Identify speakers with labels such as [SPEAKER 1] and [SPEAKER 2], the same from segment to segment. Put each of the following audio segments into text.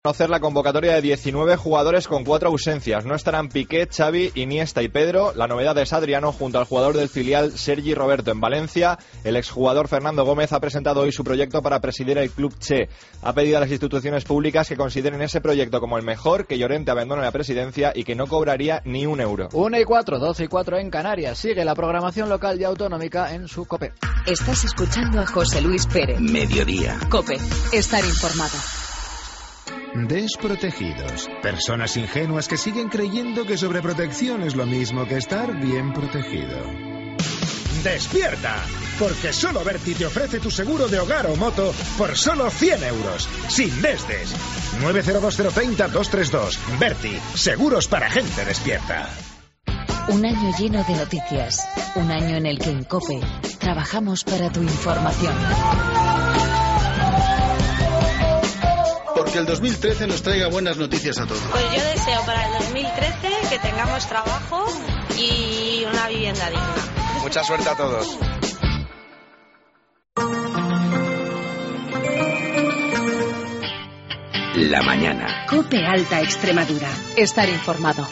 [SPEAKER 1] Conocer la convocatoria de 19 jugadores con 4 ausencias. No estarán Piqué, Xavi, Iniesta y Pedro. La novedad es Adriano junto al jugador del filial Sergi Roberto en Valencia. El exjugador Fernando Gómez ha presentado hoy su proyecto para presidir el Club Che. Ha pedido a las instituciones públicas que consideren ese proyecto como el mejor, que Llorente abandone la presidencia y que no cobraría ni un euro.
[SPEAKER 2] 1:04, 12:04 en Canarias. Sigue la programación local y autonómica en su COPE.
[SPEAKER 3] Estás escuchando a José Luis Pérez.
[SPEAKER 4] Mediodía.
[SPEAKER 3] COPE. Estar informado.
[SPEAKER 5] Desprotegidos. Personas ingenuas que siguen creyendo que sobreprotección es lo mismo que estar bien protegido.
[SPEAKER 6] ¡Despierta! Porque solo Berti te ofrece tu seguro de hogar o moto por solo 100 euros, sin desdes. 902-030-232. Berti, seguros para gente despierta.
[SPEAKER 3] Un año lleno de noticias. Un año en el que en COPE trabajamos para tu información.
[SPEAKER 7] Que el 2013 nos traiga buenas noticias a todos.
[SPEAKER 8] Pues yo deseo para el 2013 que tengamos trabajo y una vivienda digna.
[SPEAKER 9] Mucha suerte a todos.
[SPEAKER 4] La mañana.
[SPEAKER 3] COPE Alta Extremadura. Estar informado.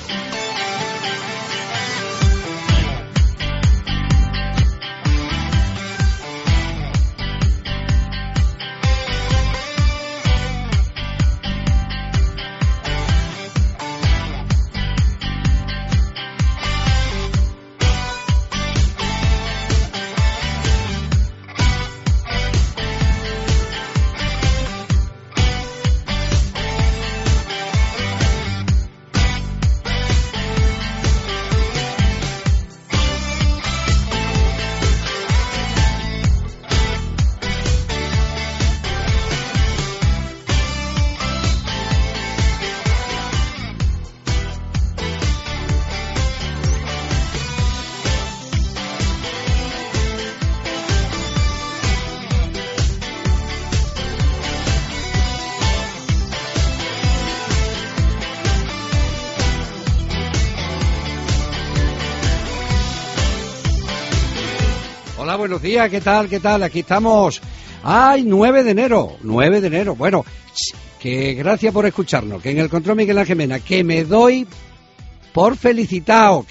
[SPEAKER 10] Buenos días, ¿qué tal? ¿Qué tal? Aquí estamos. ¡Ay, 9 de enero! 9 de enero. Bueno, que gracias por escucharnos, que en el control Miguel Ángel Mena, que me doy por felicitado,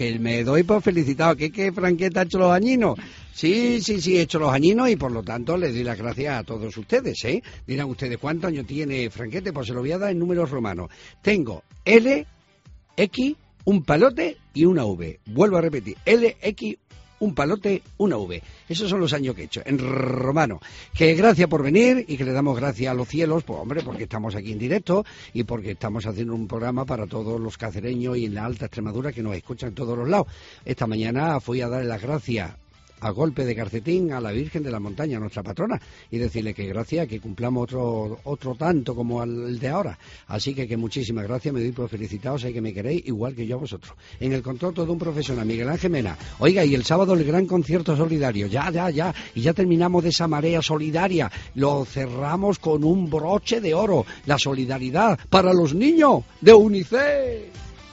[SPEAKER 10] que Franqueta ha hecho los añinos. Sí, he hecho los añinos y por lo tanto les doy las gracias a todos ustedes, ¿eh? Dirán ustedes, ¿cuántos años tiene Franquete? Pues se lo voy a dar en números romanos. Tengo L, X, un palote y una V. Vuelvo a repetir, L, X, un palote, una V. Esos son los años que he hecho, en romano. Que gracias por venir y que le damos gracias a los cielos, pues hombre, porque estamos aquí en directo y porque estamos haciendo un programa para todos los cacereños y en la Alta Extremadura que nos escuchan en todos los lados. Esta mañana fui a dar las gracias a golpe de calcetín a la Virgen de la Montaña, nuestra patrona, y decirle que gracias, que cumplamos otro tanto como el de ahora. Así que muchísimas gracias, me doy por felicitado, sé que me queréis igual que yo a vosotros. En el control todo un profesional, Miguel Ángel Mena. Oiga, y el sábado el gran concierto solidario, ya, y ya terminamos de esa marea solidaria, lo cerramos con un broche de oro, la solidaridad para los niños de UNICEF.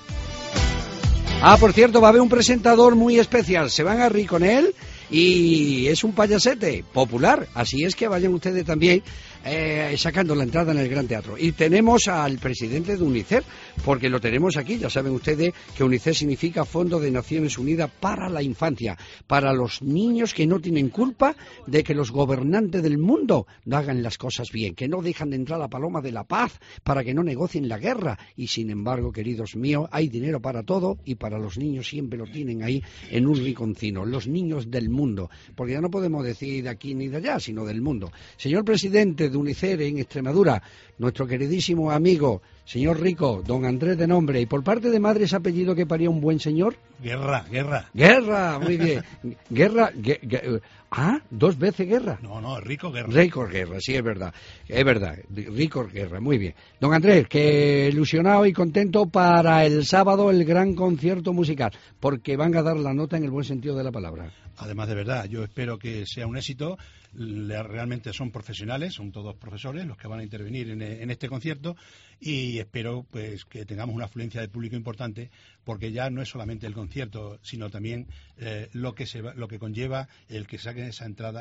[SPEAKER 10] Por cierto, va a haber un presentador muy especial, se van a reír con él y es un payasete popular, así es que vayan ustedes también sacando la entrada en el Gran Teatro. Y tenemos al presidente de UNICEF, porque lo tenemos aquí, ya saben ustedes que UNICEF significa Fondo de Naciones Unidas para la Infancia, para los niños que no tienen culpa de que los gobernantes del mundo no hagan las cosas bien, que no dejan de entrar la paloma de la paz para que no negocien la guerra. Y sin embargo, queridos míos, hay dinero para todo y para los niños siempre lo tienen ahí en un rinconcino, los niños del mundo, porque ya no podemos decir de aquí ni de allá, sino del mundo. Señor presidente de UNICEF en Extremadura, nuestro queridísimo amigo, señor Rico, don Andrés de nombre, y por parte de madre ese apellido que paría un buen señor.
[SPEAKER 11] Guerra,
[SPEAKER 10] muy bien. Guerra, 2 veces Guerra.
[SPEAKER 11] No, Rico Guerra.
[SPEAKER 10] Rico Guerra, sí, es verdad, Rico Guerra, muy bien. Don Andrés, que ilusionado y contento para el sábado el gran concierto musical, porque van a dar la nota en el buen sentido de la palabra.
[SPEAKER 11] Además, de verdad, yo espero que sea un éxito. Realmente son profesionales, son todos profesores los que van a intervenir en este concierto, y espero pues que tengamos una afluencia de público importante, porque ya no es solamente el concierto, sino también lo que conlleva el que saquen esa entrada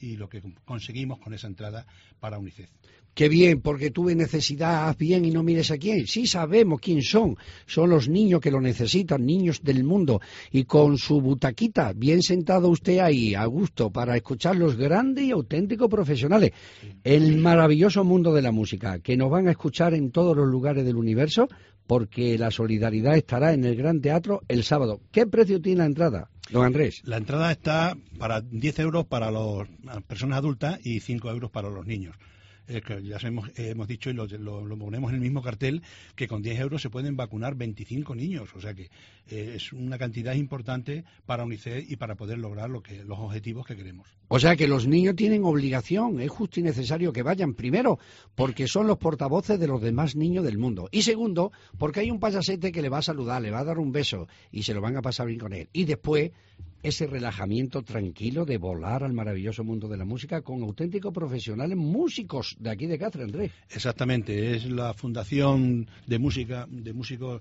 [SPEAKER 11] y lo que conseguimos con esa entrada para UNICEF.
[SPEAKER 10] Qué bien, porque tuve necesidad, haz bien y no mires a quién. Sí sabemos quién son. Son los niños que lo necesitan, niños del mundo. Y con su butaquita, bien sentado usted ahí, a gusto, para escuchar los grandes y auténticos profesionales. El maravilloso mundo de la música, que nos van a escuchar en todos los lugares del universo, porque la solidaridad estará en el Gran Teatro el sábado. ¿Qué precio tiene la entrada, don Andrés?
[SPEAKER 11] La entrada está para 10 euros para las personas adultas y 5 euros para los niños. Que ya hemos dicho y lo ponemos en el mismo cartel, que con 10 euros se pueden vacunar 25 niños, o sea que es una cantidad importante para UNICEF y para poder lograr los objetivos que queremos.
[SPEAKER 10] O sea que los niños tienen obligación, es justo y necesario que vayan, primero, porque son los portavoces de los demás niños del mundo, y segundo, porque hay un payasete que le va a saludar, le va a dar un beso y se lo van a pasar bien con él, y después ese relajamiento tranquilo de volar al maravilloso mundo de la música con auténticos profesionales músicos de aquí de Cáceres, Andrés.
[SPEAKER 11] Exactamente, es la Fundación de Música, de Músicos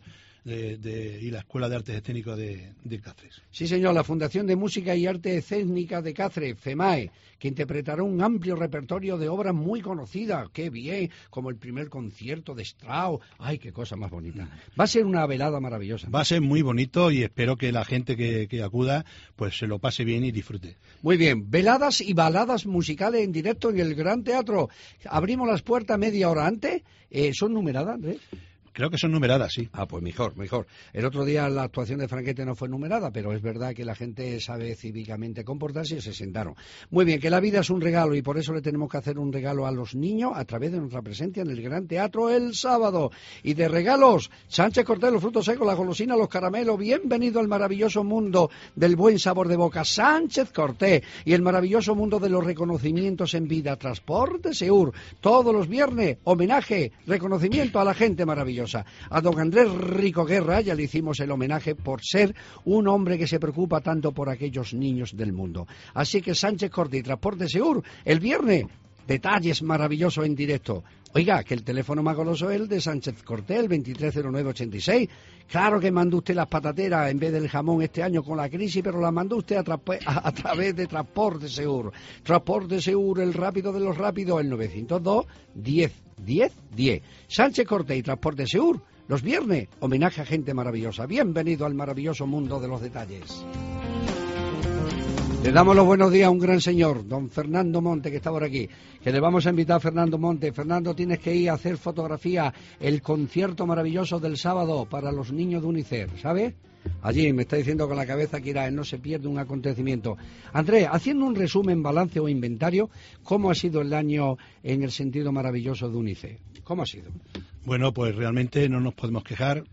[SPEAKER 11] y la Escuela de Artes Escénicas de Cáceres.
[SPEAKER 10] Sí, señor, la Fundación de Música y Artes Escénicas de Cáceres, FEMAE, que interpretará un amplio repertorio de obras muy conocidas, qué bien, como el primer concierto de Strauss, ay, qué cosa más bonita. Va a ser una velada maravillosa.
[SPEAKER 11] Va a ser muy bonito y espero que la gente que acuda pues se lo pase bien y disfrute.
[SPEAKER 10] Muy bien, veladas y baladas musicales en directo en el Gran Teatro. Abrimos las puertas media hora antes. ¿Son numeradas, Andrés?
[SPEAKER 11] Creo que son numeradas, sí.
[SPEAKER 10] Ah, pues mejor. El otro día la actuación de Franquete no fue numerada, pero es verdad que la gente sabe cívicamente comportarse y se sentaron. Muy bien, que la vida es un regalo y por eso le tenemos que hacer un regalo a los niños a través de nuestra presencia en el Gran Teatro el sábado. Y de regalos, Sánchez Cortés, los frutos secos, la golosina, los caramelos. Bienvenido al maravilloso mundo del buen sabor de boca. Sánchez Cortés y el maravilloso mundo de los reconocimientos en vida. Transporte Seur. Todos los viernes, homenaje, reconocimiento a la gente maravillosa. A don Andrés Rico Guerra ya le hicimos el homenaje por ser un hombre que se preocupa tanto por aquellos niños del mundo. Así que Sánchez Cortés y Transporte Seur, el viernes, detalles maravillosos en directo. Oiga, que el teléfono más goloso es el de Sánchez Cortés, el 230986. Claro que mandó usted las patateras en vez del jamón este año con la crisis, pero la mandó usted a través de Transporte Seur. Transporte Seur, el rápido de los rápidos, el 902 10 10 10. Sánchez Cortés y Transporte Seur, los viernes, homenaje a gente maravillosa. Bienvenido al maravilloso mundo de los detalles. Le damos los buenos días a un gran señor, don Fernando Monte, que está por aquí, que le vamos a invitar a Fernando Monte. Fernando, tienes que ir a hacer fotografía, el concierto maravilloso del sábado para los niños de UNICEF, ¿sabes? Allí me está diciendo con la cabeza que irá, no se pierde un acontecimiento. Andrés, haciendo un resumen, balance o inventario, ¿cómo ha sido el año en el sentido maravilloso de UNICEF? ¿Cómo ha sido?
[SPEAKER 11] Bueno, pues realmente no nos podemos quejar.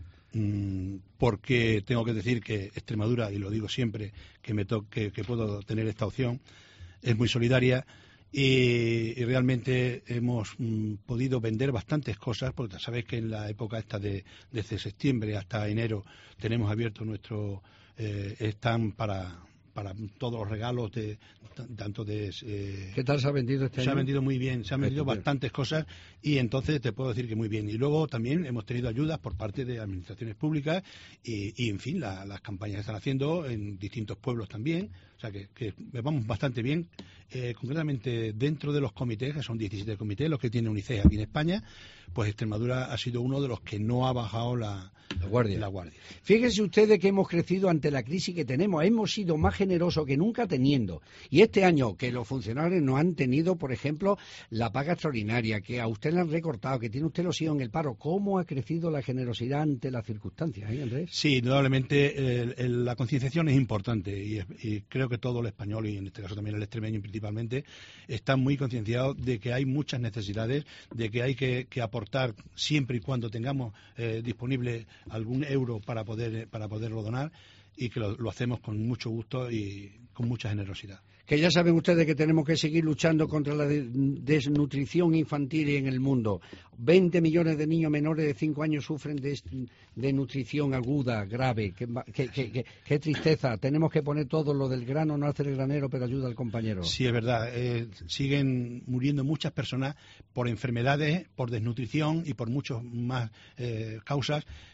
[SPEAKER 11] Porque tengo que decir que Extremadura, y lo digo siempre que puedo tener esta opción, es muy solidaria y realmente hemos podido vender bastantes cosas, porque sabéis que en la época esta desde septiembre hasta enero tenemos abierto nuestro stand para todos los regalos tanto de
[SPEAKER 10] ¿Qué tal se ha vendido este año?
[SPEAKER 11] Se ha vendido muy bien, se han vendido bastantes cosas y entonces te puedo decir que muy bien. Y luego también hemos tenido ayudas por parte de administraciones públicas y en fin, las campañas que están haciendo en distintos pueblos también, o sea que vamos bastante bien. Concretamente dentro de los comités, que son 17 comités los que tiene UNICEF aquí en España, pues Extremadura ha sido uno de los que no ha bajado la guardia.
[SPEAKER 10] Fíjense ustedes que hemos crecido ante la crisis que tenemos, hemos sido más generosos que nunca teniendo. Y este año que los funcionarios no han tenido, por ejemplo, la paga extraordinaria, que a usted le han recortado, que tiene usted los hijos en el paro, ¿cómo ha crecido la generosidad ante las circunstancias, Andrés?
[SPEAKER 11] Sí, indudablemente la concienciación es importante y creo que todo el español, y en este caso también el extremeño principalmente, están muy concienciados de que hay muchas necesidades, de que hay que aportar siempre y cuando tengamos disponible algún euro para poderlo donar, y que lo hacemos con mucho gusto y con mucha generosidad.
[SPEAKER 10] Que ya saben ustedes que tenemos que seguir luchando contra la desnutrición infantil en el mundo. 20 millones de niños menores de 5 años sufren de nutrición aguda, grave. Qué tristeza. Tenemos que poner todo lo del grano, no hacer el granero, pero ayuda al compañero.
[SPEAKER 11] Sí, es verdad. Siguen muriendo muchas personas por enfermedades, por desnutrición y por muchas más causas,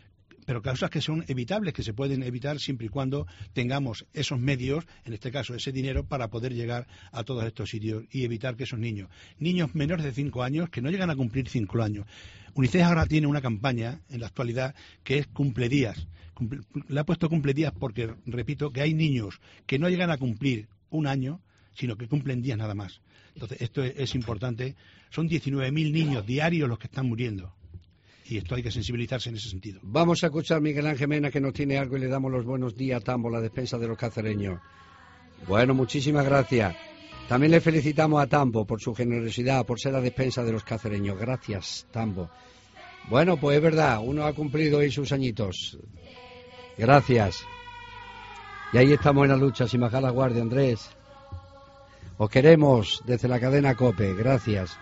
[SPEAKER 11] pero causas que son evitables, que se pueden evitar siempre y cuando tengamos esos medios, en este caso ese dinero, para poder llegar a todos estos sitios y evitar que esos niños menores de 5 años, que no llegan a cumplir 5 años. UNICEF ahora tiene una campaña en la actualidad que es Cumpledías. Le ha puesto Cumpledías porque, repito, que hay niños que no llegan a cumplir 1 año, sino que cumplen días nada más. Entonces, esto es importante. Son 19.000 niños diarios los que están muriendo. Y esto hay que sensibilizarse en ese sentido.
[SPEAKER 10] Vamos a escuchar a Miguel Ángel Mena, que nos tiene algo, y le damos los buenos días a Tambo, la despensa de los cacereños. Bueno, muchísimas gracias. También le felicitamos a Tambo por su generosidad, por ser la despensa de los cacereños. Gracias, Tambo. Bueno, pues es verdad, uno ha cumplido hoy sus añitos. Gracias. Y ahí estamos en la lucha, sin bajar la guardia, Andrés. Os queremos desde la cadena COPE. Gracias.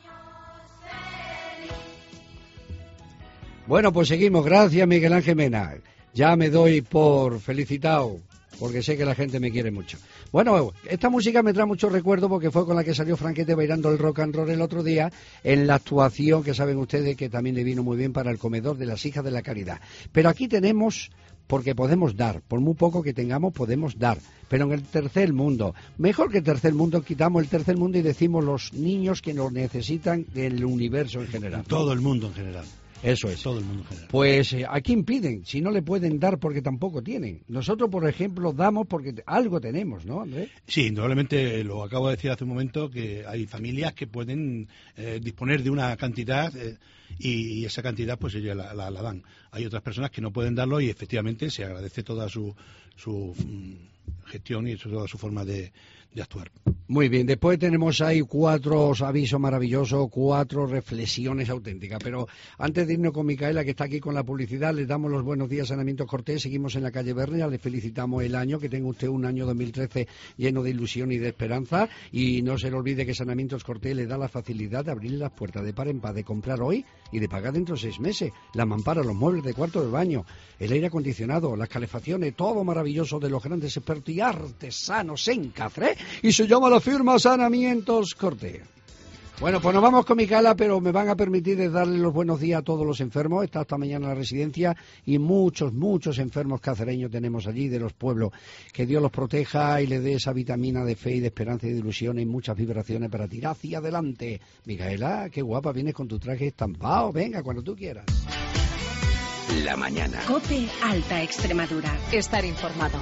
[SPEAKER 10] Bueno, pues seguimos. Gracias, Miguel Ángel Mena. Ya me doy por felicitado, porque sé que la gente me quiere mucho. Bueno, esta música me trae mucho recuerdo porque fue con la que salió Franquete bailando el rock and roll el otro día en la actuación que saben ustedes que también le vino muy bien para el comedor de las Hijas de la Caridad. Pero aquí tenemos, porque podemos dar, por muy poco que tengamos podemos dar, pero en el tercer mundo, mejor que el tercer mundo, quitamos el tercer mundo y decimos los niños que nos necesitan del universo en general.
[SPEAKER 11] Todo el mundo en general.
[SPEAKER 10] Eso es.
[SPEAKER 11] Todo el mundo en general.
[SPEAKER 10] Pues ¿a quién piden? Si no le pueden dar porque tampoco tienen. Nosotros, por ejemplo, damos porque algo tenemos, ¿no, Andrés?
[SPEAKER 11] Sí, indudablemente, lo acabo de decir hace un momento, que hay familias que pueden disponer de una cantidad y esa cantidad pues ellos la dan. Hay otras personas que no pueden darlo y efectivamente se agradece toda su gestión y toda su forma de actuar.
[SPEAKER 10] Muy bien, después tenemos ahí 4 avisos maravillosos, 4 reflexiones auténticas, pero antes de irnos con Micaela, que está aquí con la publicidad, les damos los buenos días a Saneamientos Cortés. Seguimos en la calle Bernia, le felicitamos el año, que tenga usted un año 2013 lleno de ilusión y de esperanza, y no se le olvide que Saneamientos Cortés le da la facilidad de abrirle las puertas de par en par, de comprar hoy y de pagar dentro de 6 meses, las mamparas, los muebles de cuarto del baño, el aire acondicionado, las calefacciones, todo maravilloso de los grandes expertos y artesanos en Cáceres, y se llama la firma Saneamientos Cortés. Bueno, pues nos vamos con Micaela, pero me van a permitir darle los buenos días a todos los enfermos. Está esta mañana en la residencia y muchos enfermos cacereños tenemos allí de los pueblos. Que Dios los proteja y le dé esa vitamina de fe y de esperanza y de ilusión y muchas vibraciones para tirar hacia adelante. Micaela, qué guapa, vienes con tu traje estampado. Venga, cuando tú quieras.
[SPEAKER 4] La mañana.
[SPEAKER 9] COPE Alta Extremadura.
[SPEAKER 3] Estar informado.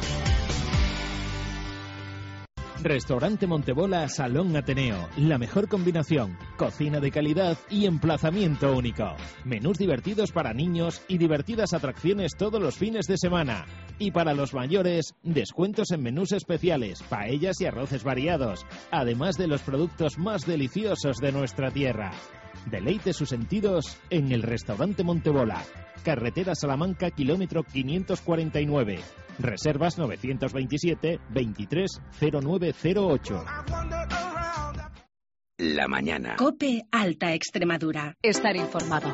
[SPEAKER 12] Restaurante Montebola Salón Ateneo. La mejor combinación. Cocina de calidad y emplazamiento único. Menús divertidos para niños y divertidas atracciones todos los fines de semana. Y para los mayores, descuentos en menús especiales, paellas y arroces variados. Además de los productos más deliciosos de nuestra tierra. Deleite sus sentidos en el Restaurante Montebola. Carretera Salamanca, kilómetro 549. Reservas 927-230908.
[SPEAKER 4] La mañana.
[SPEAKER 9] COPE Alta Extremadura.
[SPEAKER 3] Estar informado.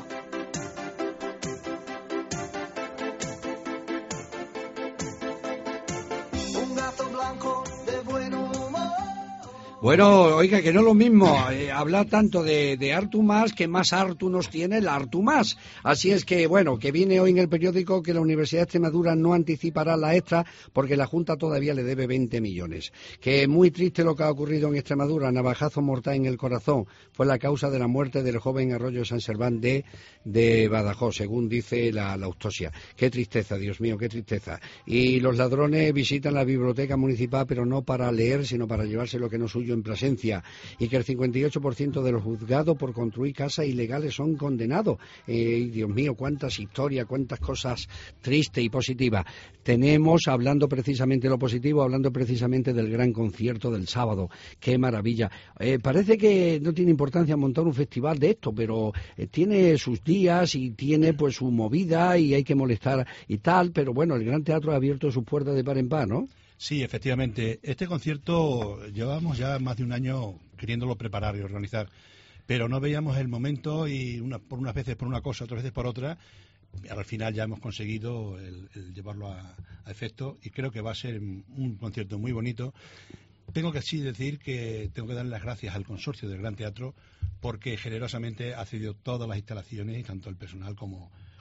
[SPEAKER 10] Bueno, oiga, que no es lo mismo hablar tanto de Artur Mas, que más Artur nos tiene el Artur Mas. Así es que, bueno, que viene hoy en el periódico que la Universidad de Extremadura no anticipará la extra porque la Junta todavía le debe 20 millones. Que muy triste lo que ha ocurrido en Extremadura, navajazo mortal en el corazón. Fue la causa de la muerte del joven Arroyo San Serván de Badajoz, según dice la autopsia. Qué tristeza, Dios mío, qué tristeza. Y los ladrones visitan la biblioteca municipal, pero no para leer, sino para llevarse lo que no es suyo en Plasencia, y que el 58% de los juzgados por construir casas ilegales son condenados. Dios mío, cuántas historias, cuántas cosas tristes y positivas. Tenemos, hablando precisamente de lo positivo, hablando precisamente del gran concierto del sábado. ¡Qué maravilla! Parece que no tiene importancia montar un festival de esto, pero tiene sus días y tiene pues su movida y hay que molestar y tal, pero bueno, el Gran Teatro ha abierto sus puertas de par en par, ¿no?
[SPEAKER 11] Sí, efectivamente. Este concierto llevamos ya más de un año queriéndolo preparar y organizar, pero no veíamos el momento y por unas veces por una cosa, otras veces por otra. Al final ya hemos conseguido el llevarlo a efecto y creo que va a ser un concierto muy bonito. Tengo que sí decir que tengo que darle las gracias al consorcio del Gran Teatro porque generosamente ha cedido todas las instalaciones y tanto el personal como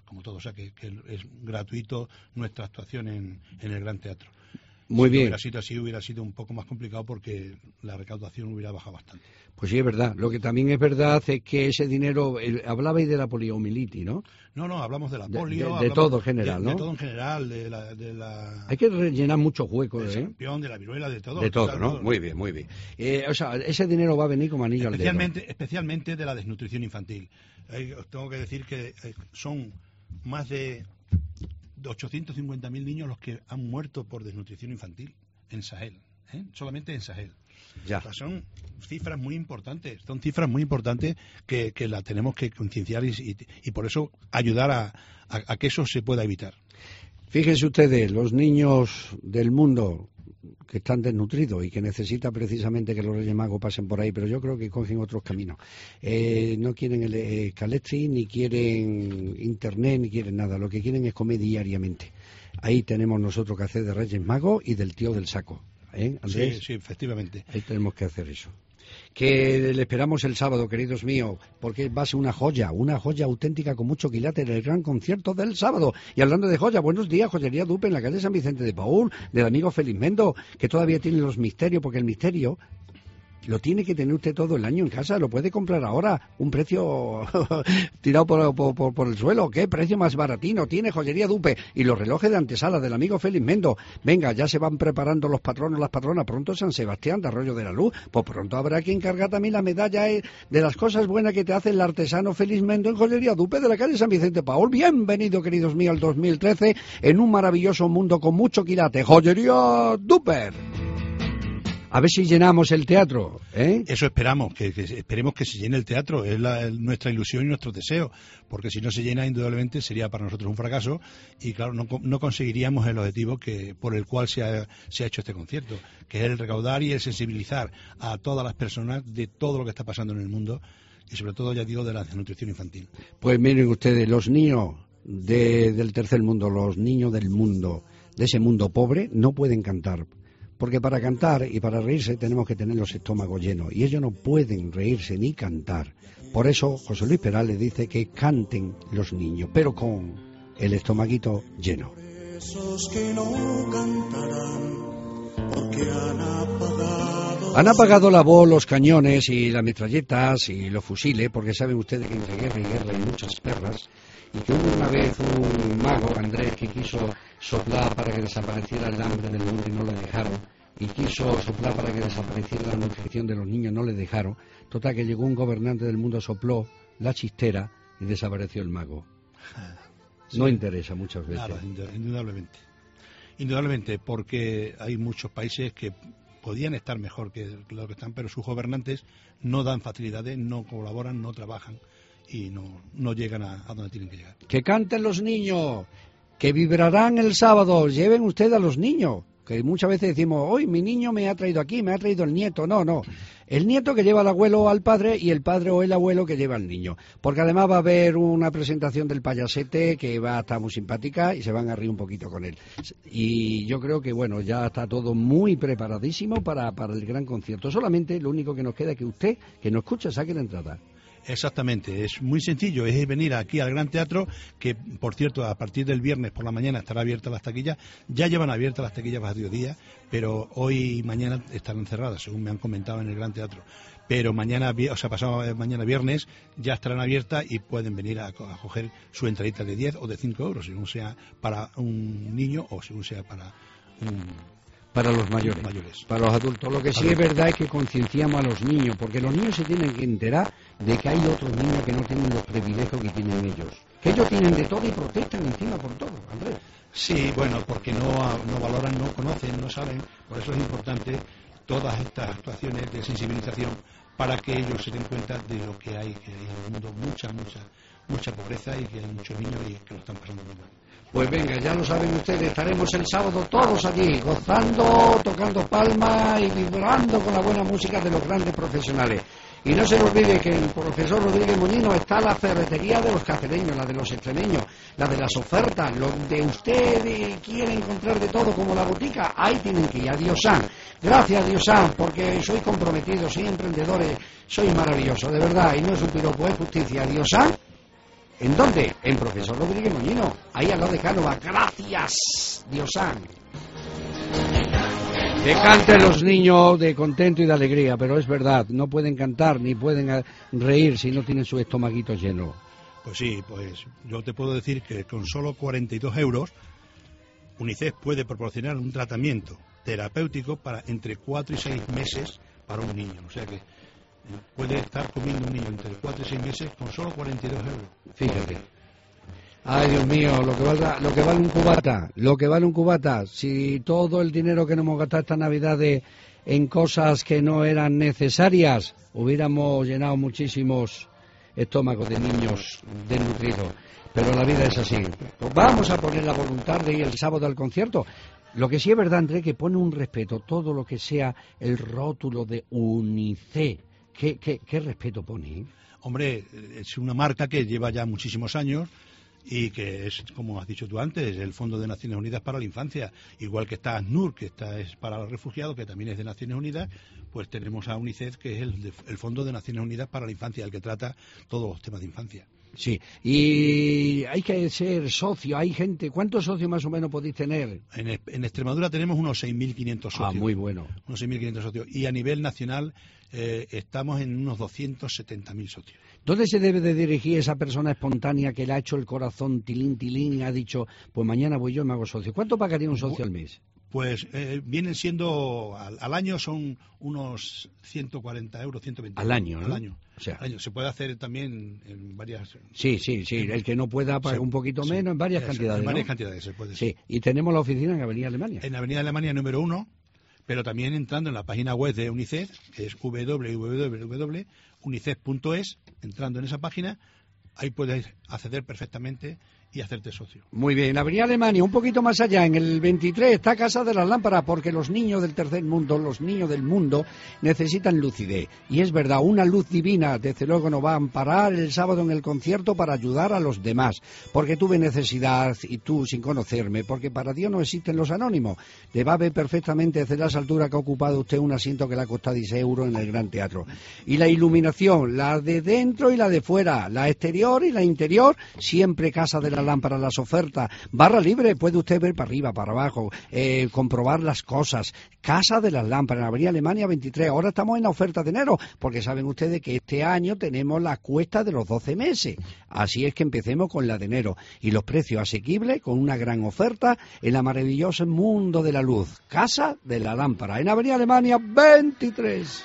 [SPEAKER 11] como todo. O sea que es gratuito nuestra actuación en el Gran Teatro.
[SPEAKER 10] Muy bien.
[SPEAKER 11] Si hubiera sido así, hubiera sido un poco más complicado porque la recaudación hubiera bajado bastante.
[SPEAKER 10] Pues sí, es verdad. Lo que también es verdad es que ese dinero, hablabais de la poliomielitis, ¿no?
[SPEAKER 11] No, hablamos de la polio.
[SPEAKER 10] De todo en general, ¿no?
[SPEAKER 11] De todo en general, de la...
[SPEAKER 10] Hay que rellenar muchos huecos,
[SPEAKER 11] del sarampión, de la viruela, de todo.
[SPEAKER 10] De todo, ¿no? Muy bien, muy bien. O sea, ese dinero va a venir como anillo al dedo.
[SPEAKER 11] Especialmente de la desnutrición infantil. Os tengo que decir que son más de 850.000 niños los que han muerto por desnutrición infantil en Sahel, solamente en Sahel.
[SPEAKER 10] Ya.
[SPEAKER 11] O sea, son cifras muy importantes, que la tenemos que concienciar y por eso ayudar a que eso se pueda evitar.
[SPEAKER 10] Fíjense ustedes, los niños del mundo que están desnutridos y que necesitan precisamente que los Reyes Magos pasen por ahí, pero yo creo que cogen otros caminos. No quieren el Calestri, ni quieren internet, ni quieren nada. Lo que quieren es comer diariamente. Ahí tenemos nosotros que hacer de Reyes Magos y del tío del saco. ¿Andrés?
[SPEAKER 11] Sí, efectivamente.
[SPEAKER 10] Ahí tenemos que hacer eso. Que le esperamos el sábado, queridos míos, porque va a ser una joya auténtica con mucho quilate en el gran concierto del sábado. Y hablando de joya, buenos días, Joyería Dupe en la calle San Vicente de Paúl, del amigo Félix Mendo, que todavía tiene los misterios, porque el misterio lo tiene que tener usted todo el año en casa, lo puede comprar ahora, un precio tirado por el suelo. ¿Qué precio más baratino tiene Joyería Dupe? Y los relojes de antesala del amigo Félix Mendo. Venga, ya se van preparando los patronos, las patronas, pronto San Sebastián de Arroyo de la Luz, pues pronto habrá que encargar también la medalla de las cosas buenas que te hace el artesano Félix Mendo en Joyería Dupe de la calle San Vicente Paúl. Bienvenido, queridos míos, al 2013 en un maravilloso mundo con mucho quilate. Joyería Dupe. A ver si llenamos el teatro, ¿eh?
[SPEAKER 11] Eso esperamos, esperemos que se llene el teatro, es nuestra ilusión y nuestro deseo, porque si no se llena, indudablemente sería para nosotros un fracaso y claro, no conseguiríamos el objetivo por el cual se ha hecho este concierto, que es el recaudar y el sensibilizar a todas las personas de todo lo que está pasando en el mundo y sobre todo, ya digo, de la desnutrición infantil.
[SPEAKER 10] Pues miren ustedes, los niños del tercer mundo, los niños del mundo, de ese mundo pobre, no pueden cantar. Porque para cantar y para reírse tenemos que tener los estómagos llenos y ellos no pueden reírse ni cantar. Por eso José Luis Perales dice que canten los niños, pero con el estomaguito lleno.
[SPEAKER 13] Esos que no cantarán porque
[SPEAKER 10] han apagado la voz, los cañones y las metralletas y los fusiles, porque saben ustedes que entre guerra y guerra hay muchas perras. Y que hubo una vez un mago, Andrés, que quiso soplar para que desapareciera el hambre del mundo y no le dejaron. Y quiso soplar para que desapareciera la nutrición de los niños, no le dejaron. Total, que llegó un gobernante del mundo, sopló la chistera y desapareció el mago. Sí. No interesa muchas veces.
[SPEAKER 11] Claro, indudablemente. Indudablemente, porque hay muchos países que podían estar mejor que lo que están, pero sus gobernantes no dan facilidades, no colaboran, no trabajan y no llegan a donde tienen que llegar.
[SPEAKER 10] Que canten los niños, que vibrarán el sábado, lleven ustedes a los niños, que muchas veces decimos, hoy mi niño me ha traído aquí, me ha traído el nieto. No, el nieto que lleva al abuelo o al padre y el padre o el abuelo que lleva al niño, porque además va a haber una presentación del payasete que va a estar muy simpática y se van a reír un poquito con él. Y yo creo que bueno, ya está todo muy preparadísimo para el gran concierto. Solamente lo único que nos queda es que usted, que nos escucha, saque la entrada.
[SPEAKER 11] Exactamente, es muy sencillo, es venir aquí al Gran Teatro, que por cierto a partir del viernes por la mañana estará abiertas las taquillas, ya llevan abiertas las taquillas varios días, pero hoy y mañana estarán cerradas, según me han comentado en el Gran Teatro. Pero mañana, pasado mañana viernes, ya estarán abiertas y pueden venir a coger su entradita de 10 o de 5 euros, según sea para un niño o según sea para
[SPEAKER 10] los mayores, para los adultos. Lo que sí es verdad es que concienciamos a los niños, porque los niños se tienen que enterar de que hay otros niños que no tienen los privilegios que tienen ellos. Que ellos tienen de todo y protestan encima por todo, Andrés.
[SPEAKER 11] Sí, bueno, porque no valoran, no conocen, no saben. Por eso es importante todas estas actuaciones de sensibilización para que ellos se den cuenta de lo que hay en el mundo, mucha pobreza y que hay muchos niños que lo están pasando muy mal.
[SPEAKER 10] Pues venga, ya lo saben ustedes, estaremos el sábado todos allí, gozando, tocando palmas y vibrando con la buena música de los grandes profesionales. Y no se olvide que el profesor Rodríguez Moñino está la ferretería de los cacereños, la de los extremeños, la de las ofertas, donde usted quiere encontrar de todo como la botica, ahí tienen que ir, a Diosan. Gracias, Diosan, porque soy comprometido, soy emprendedor, soy maravilloso, de verdad, y no es un piropo, es justicia. Diosan. ¿En dónde? En Profesor Rodríguez Moñino, ahí al lado de Cánova. ¡Gracias, Diosán! Que canten los niños de contento y de alegría, pero es verdad, no pueden cantar ni pueden reír si no tienen su estomaguito lleno.
[SPEAKER 11] Pues sí, pues yo te puedo decir que con solo 42 euros UNICEF puede proporcionar un tratamiento terapéutico para entre 4 y 6 meses para un niño. O sea que puede estar comiendo un niño entre 4 y 6 meses con solo 42 euros.
[SPEAKER 10] Fíjate. Ay, Dios mío, lo que vale un cubata, si todo el dinero que nos hemos gastado esta Navidad en cosas que no eran necesarias, hubiéramos llenado muchísimos estómagos de niños desnutridos. Pero la vida es así. Pues vamos a poner la voluntad de ir el sábado al concierto. Lo que sí es verdad, André, que pone un respeto todo lo que sea el rótulo de UNICEF. ¿Qué respeto pone?
[SPEAKER 11] Hombre, es una marca que lleva ya muchísimos años y que es, como has dicho tú antes, el Fondo de Naciones Unidas para la Infancia. Igual que está ACNUR, que es para los refugiados, que también es de Naciones Unidas, pues tenemos a UNICEF, que es el Fondo de Naciones Unidas para la Infancia, el que trata todos los temas de infancia.
[SPEAKER 10] Sí, y hay que ser socio, hay gente. ¿Cuántos socios más o menos podéis tener?
[SPEAKER 11] En Extremadura tenemos unos 6.500 socios.
[SPEAKER 10] Ah, muy bueno.
[SPEAKER 11] Unos 6.500 socios. Y a nivel nacional estamos en unos 270.000 socios.
[SPEAKER 10] ¿Dónde se debe de dirigir esa persona espontánea que le ha hecho el corazón tilín, tilín y ha dicho, pues mañana voy yo y me hago socio? ¿Cuánto pagaría un socio al mes?
[SPEAKER 11] Pues vienen siendo, al año son unos 140 euros, 120
[SPEAKER 10] al año, ¿no?
[SPEAKER 11] Al año.
[SPEAKER 10] O sea,
[SPEAKER 11] al año. Se puede hacer también en varias...
[SPEAKER 10] Sí, el que no pueda pagar un poquito menos, en varias cantidades,
[SPEAKER 11] en varias
[SPEAKER 10] ¿no?
[SPEAKER 11] cantidades se puede.
[SPEAKER 10] Sí, y tenemos la oficina en Avenida Alemania.
[SPEAKER 11] En Avenida Alemania número 1, pero también entrando en la página web de UNICEF, que es www.unicef.es, entrando en esa página, ahí puedes acceder perfectamente y hacerte socio.
[SPEAKER 10] Muy bien, Avenida Alemania, un poquito más allá, en el 23, está Casa de las Lámparas, porque los niños del tercer mundo, los niños del mundo, necesitan lucidez. Y es verdad, una luz divina, desde luego, nos va a amparar el sábado en el concierto para ayudar a los demás. Porque tuve necesidad, y tú sin conocerme, porque para Dios no existen los anónimos. Le va a ver perfectamente desde las alturas que ha ocupado usted un asiento que le ha costado 16 euros en el Gran Teatro. Y la iluminación, la de dentro y la de fuera, la exterior y la interior, siempre Casa de las Lámparas, las ofertas, barra libre, puede usted ver para arriba, para abajo, comprobar las cosas. Casa de las Lámparas, en Avenida Alemania 23. Ahora estamos en la oferta de enero, porque saben ustedes que este año tenemos la cuesta de los 12 meses. Así es que empecemos con la de enero. Y los precios asequibles, con una gran oferta, en la maravilloso mundo de la luz. Casa de la Lámpara, en Avenida Alemania 23.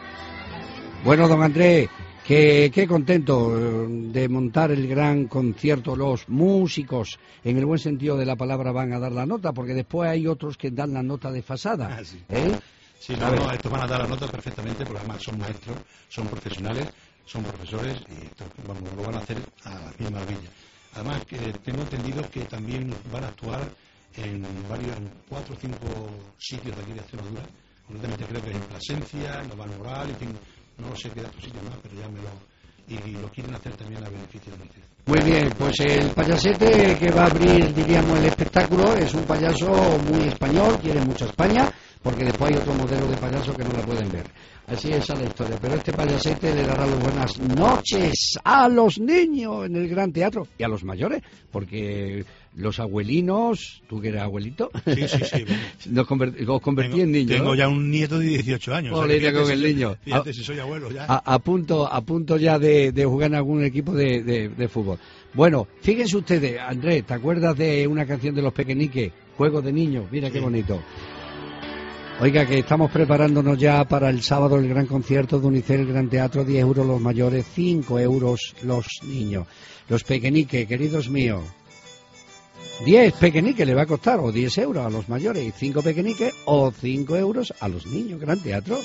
[SPEAKER 10] Bueno, don Andrés, qué contento de montar el gran concierto. Los músicos, en el buen sentido de la palabra, van a dar la nota, porque después hay otros que dan la nota desfasada.
[SPEAKER 11] Ah, sí. Sí, no, estos van a dar la nota perfectamente, porque además son maestros, son profesionales, son profesores, y esto, lo van a hacer a la misma maravilla. Además, que tengo entendido que también van a actuar en 4 o 5 sitios de aquí de Extremadura. Concretamente creo que en Plasencia, en Navalmoral, en fin, no sé qué otro sitio más, pero ya y lo quieren hacer también a beneficio de UNICEF.
[SPEAKER 10] Muy bien, pues el payasete que va a abrir, diríamos, el espectáculo es un payaso muy español, quiere mucho a España, porque después hay otro modelo de payaso que no la pueden ver. Así es la historia, pero este payasete le dará las buenas noches a los niños en el Gran Teatro y a los mayores, porque los abuelinos, tú que eres abuelito,
[SPEAKER 11] sí. Bueno,
[SPEAKER 10] os convertí en niños.
[SPEAKER 11] Tengo ya un nieto de 18 años.
[SPEAKER 10] Fíjate con el niño.
[SPEAKER 11] Fíjate si soy abuelo ya.
[SPEAKER 10] A punto ya de jugar en algún equipo de fútbol. Bueno, fíjense ustedes, Andrés, ¿te acuerdas de una canción de Los Pequeñiques? Juego de niños, mira qué bonito. Oiga, que estamos preparándonos ya para el sábado el gran concierto de UNICEF, el Gran Teatro, 10 euros los mayores, 5 euros los niños. Los Pequeñiques, queridos míos, 10 pequeñiques le va a costar, o 10 euros a los mayores, y 5 pequeñiques, o 5 euros a los niños. Gran Teatro.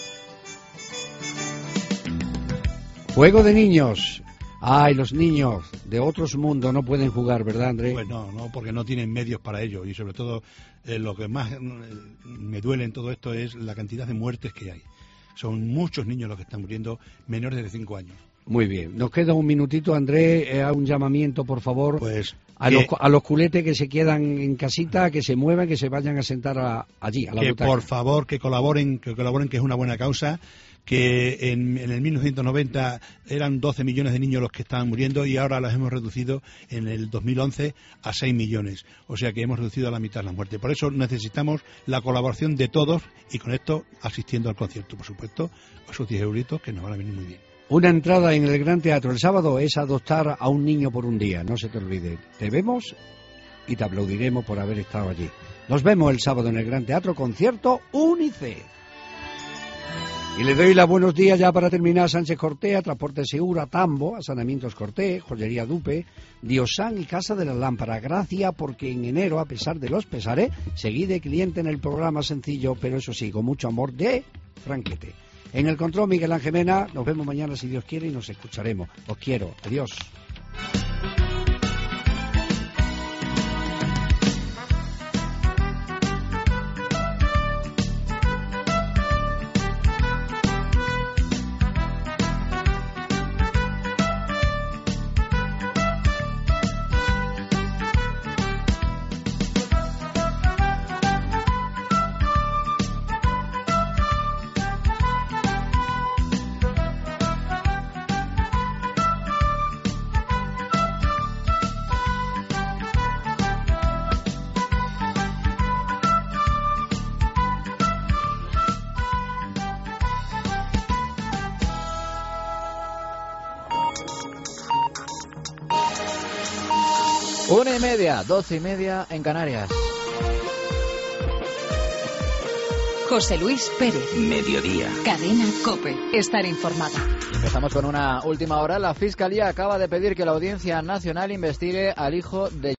[SPEAKER 10] Juego de niños. Ay, los niños de otros mundos no pueden jugar, ¿verdad, Andrés?
[SPEAKER 11] Pues no, porque no tienen medios para ello. Y sobre todo, lo que más me duele en todo esto es la cantidad de muertes que hay. Son muchos niños los que están muriendo, menores de 5 años.
[SPEAKER 10] Muy bien. Nos queda un minutito, Andrés, a un llamamiento, por favor,
[SPEAKER 11] pues
[SPEAKER 10] a los culetes que se quedan en casita, que se muevan, que se vayan a sentar allí, a la butaca.
[SPEAKER 11] Por favor, que colaboren, que es una buena causa, que en el 1990 eran 12 millones de niños los que estaban muriendo y ahora los hemos reducido en el 2011 a 6 millones. O sea que hemos reducido a la mitad la muerte. Por eso necesitamos la colaboración de todos y con esto asistiendo al concierto, por supuesto, a esos 10 euritos que nos van a venir muy bien.
[SPEAKER 10] Una entrada en el Gran Teatro el sábado es adoptar a un niño por un día, no se te olvide. Te vemos y te aplaudiremos por haber estado allí. Nos vemos el sábado en el Gran Teatro, concierto UNICEF. Y le doy los buenos días ya para terminar a Sánchez Cortés, Transporte Seguro, a Tambo, a Saneamientos Cortés, Joyería Dupe, Diosán y Casa de las Lámparas. Gracias porque en enero, a pesar de los pesares, seguí de cliente en el programa sencillo, pero eso sí, con mucho amor de Franquete. En el control, Miguel Ángel Mena. Nos vemos mañana si Dios quiere y nos escucharemos. Os quiero. Adiós.
[SPEAKER 2] Una y media, 12:30 en Canarias.
[SPEAKER 3] José Luis Pérez.
[SPEAKER 4] Mediodía.
[SPEAKER 3] Cadena COPE. Estar informado.
[SPEAKER 2] Empezamos con una última hora. La Fiscalía acaba de pedir que la Audiencia Nacional investigue al hijo de